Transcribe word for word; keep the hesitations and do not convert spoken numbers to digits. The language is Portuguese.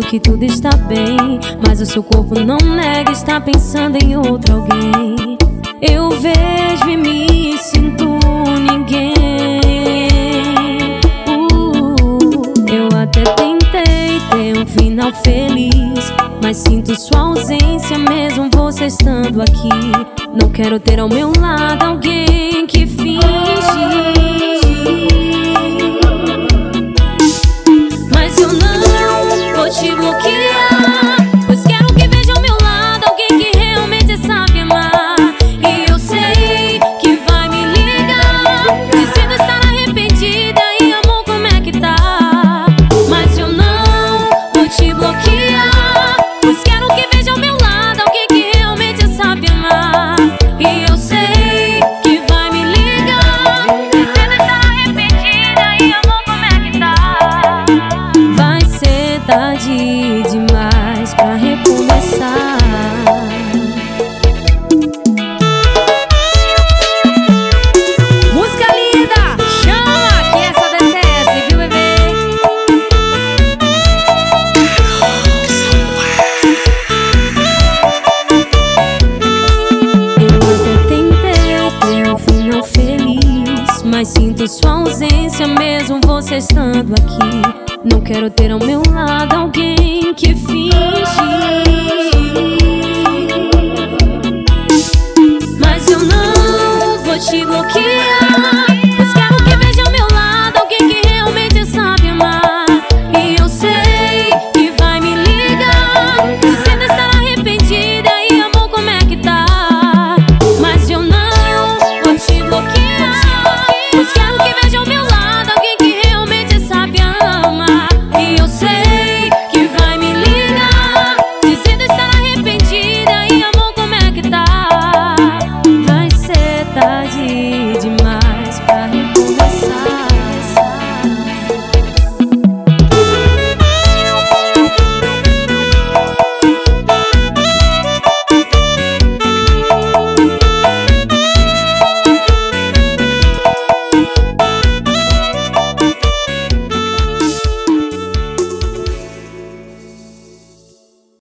que tudo está bem, mas o seu corpo não nega, está pensando em outro alguém. Eu vejo em mim e sinto ninguém. uh, Eu até tentei ter um final feliz, mas sinto sua ausência mesmo você estando aqui. Não quero ter ao meu lado alguém que finge. Mas eu não vou te bloquear, pois quero que veja ao meu lado alguém que realmente sabe amar. E eu sei que vai me ligar, dizendo estar arrependida e amor, como é que tá? Mas eu não vou te bloquear, pois quero que veja ao meu lado alguém que realmente sabe amar. E eu sei que vai me ligar, dizendo estar arrependida e amor, como é que tá? Vai ser tarde demais pra recomeçar. Música linda, chama que essa desce, viu, bebê? Eu até tentei ter um final feliz, mas sinto sua ausência mesmo você estando aqui. Não quero ter ao meu lado alguém que finge. Mas eu não vou te bloquear, pois quero que veja ao meu lado alguém que realmente sabe amar. E eu sei que vai me ligar, dizendo estar arrependida e amor, como é que tá? Mas eu não vou te bloquear, pois quero que veja ao meu lado alguém que realmente sabe amar. E eu sei que vai me ligar, dizendo estar arrependida e amor, como é que tá? Vai ser tarde